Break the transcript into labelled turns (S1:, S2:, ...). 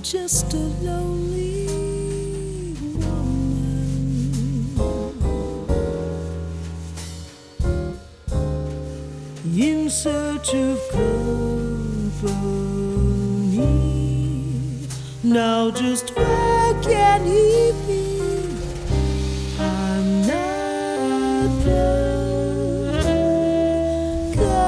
S1: just a lonely woman in search of company. Now just where can